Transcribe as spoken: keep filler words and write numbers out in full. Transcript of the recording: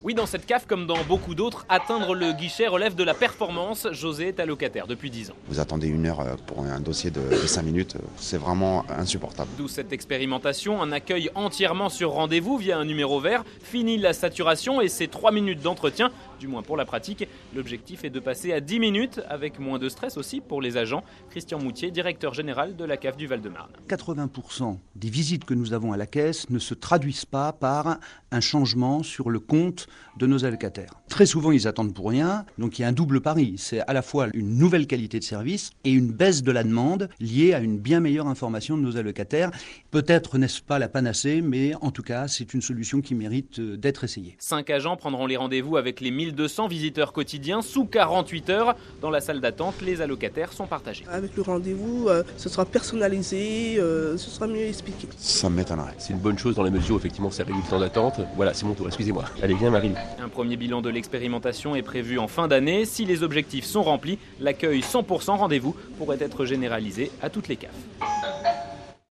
Oui, dans cette C A F, comme dans beaucoup d'autres, atteindre le guichet relève de la performance. José est allocataire depuis dix ans. Vous attendez une heure pour un dossier de, de cinq minutes, c'est vraiment insupportable. D'où cette expérimentation, un accueil entièrement sur rendez-vous via un numéro vert, fini la saturation et ses trois minutes d'entretien, du moins pour la pratique. L'objectif est de passer à dix minutes, avec moins de stress aussi pour les agents. Christian Moutier, directeur général de la C A F du Val-de-Marne. quatre-vingts pour cent des visites que nous avons à la caisse ne se traduisent pas par un changement sur le compte de nos allocataires. Très souvent, ils attendent pour rien, donc il y a un double pari. C'est à la fois une nouvelle qualité de service et une baisse de la demande liée à une bien meilleure information de nos allocataires. Peut-être n'est-ce pas la panacée, mais en tout cas, c'est une solution qui mérite d'être essayée. Cinq agents prendront les rendez-vous avec les mille deux cents visiteurs quotidiens sous quarante-huit heures. Dans la salle d'attente, les allocataires sont partagés. Avec le rendez-vous, euh, ce sera personnalisé, euh, ce sera mieux expliqué. Ça m'étonnerait. C'est une bonne chose dans la mesure où effectivement ça réduit le temps d'attente. Voilà, c'est mon tour, excusez-moi. Allez, viens Marie. Un premier bilan de l'expérimentation est prévu en fin d'année. Si les objectifs sont remplis, l'accueil cent pour cent rendez-vous pourrait être généralisé à toutes les C A F.